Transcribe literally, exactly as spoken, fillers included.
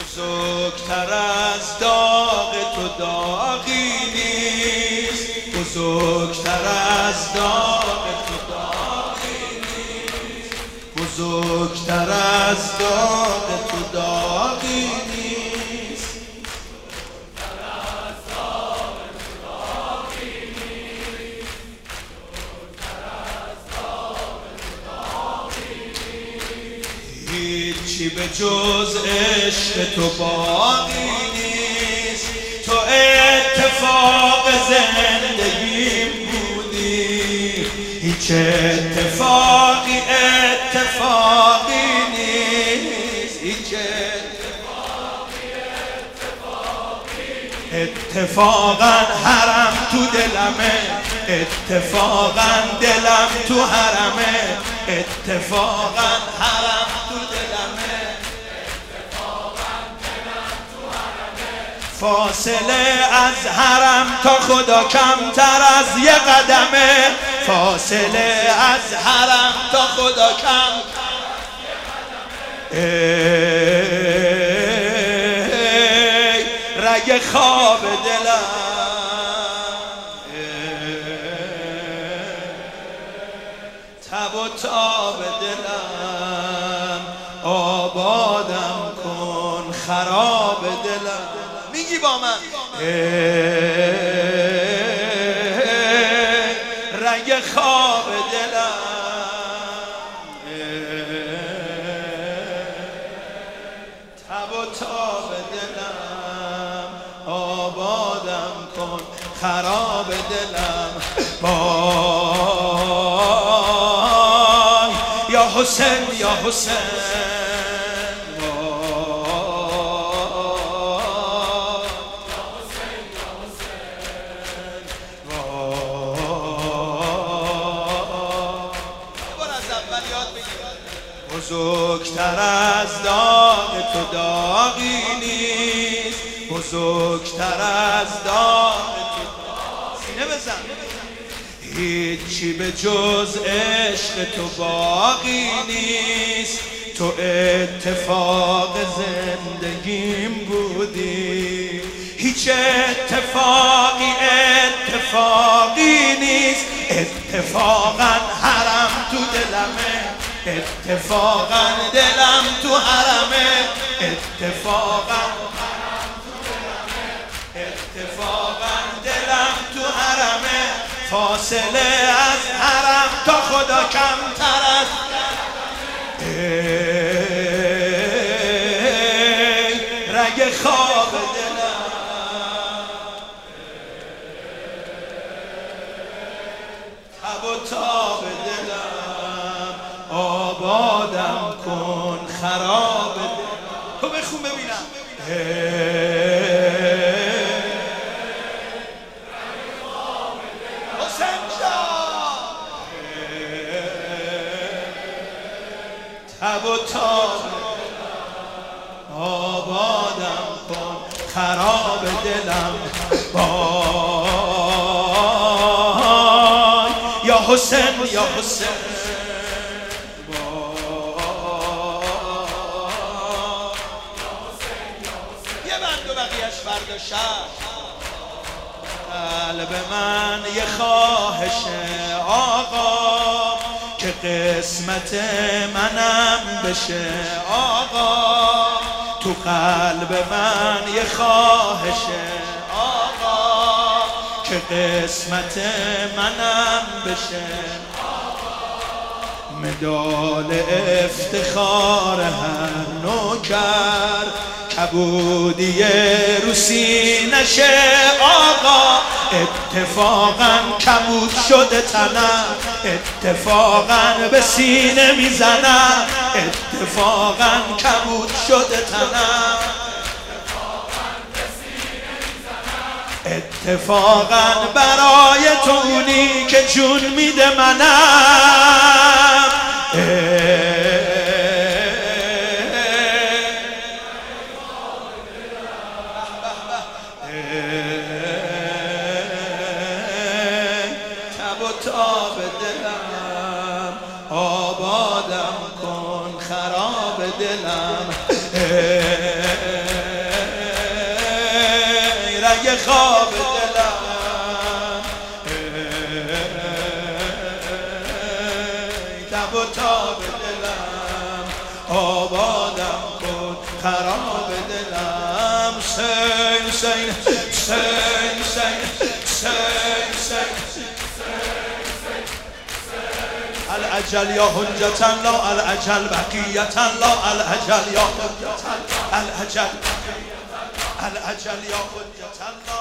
بزرگتر از داغ تو داغی نیست، بزرگتر از داغ تو داغی نیست، بزرگتر از داغ تو داغی نیست، بزرگتر از داغ تو داغی نیست، بزرگتر از داغ تو داغی نیست. هیچی به جز عشق تو باقی نیست، تو اتفاق زندگیم بودی، هیچ اتفاقی اتفاقی نیست، هیچ اتفاقی اتفاقی نیست. اتفاقا حرم تو دلمه، اتفاقا دلم تو حرمه، اتفاقا حرم تو دلمه، اتفاقا دلم تو حرمه. فاصله از حرم تا خدا کمتر از یه قدمه، فاصله از حرم تا خدا کمتر از یه قدمه. ای رگ خواب دلم، تب و تاب دلم، آبادم کن خراب دلم. میگی با من رنگ خواب دلم، تب و تاب دلم، آبادم کن خراب دلم. وای یا حسین یا حسین، بزرگتر از داغ تو داغی نیست، بزرگتر از داغ تو سینه بزن. هیچی به جز عشق تو باقی نیست، تو اتفاق زندگیم بودی، هیچ اتفاقی اتفاقی نیست. اتفاقا حرم تو دلمه، اتفاقا دلم تو حرمه، اتفاقا حرم تو دلمه، اتفاقا دلم تو حرمه. فاصله از حرم تا خدا کمتر است. ای رگ خواب دلم، تب و تاب دلم، آبادم کن خراب دلم. تو بخون ببینم. حسین جان تب و تاب آبادم کن خراب دلم. وای یا حسین یا حسین، قلب من یه خواهش آقا که قسمت منم بشه آقا، تو قلب من یه خواهش آقا که قسمت منم بشه آقا. مدال افتخار هر نوکر کبودی رو سینشه آقا، اتفاقا کبود شده تنم، اتفاقا به سینه میزنم، اتفاقا کبود شده تنم، اتفاقا برای تو اونی که جون میده منم. تب و تاب دلم، آبادم کن خراب دلم. خواب دلم تب و تاب دلم آبادم کن خراب دلم حسین حسین حسین حسین حسین الأجل يا حجة الله الأجل بقية الله الأجل يا حجة الأجل الأجل يا حجة الله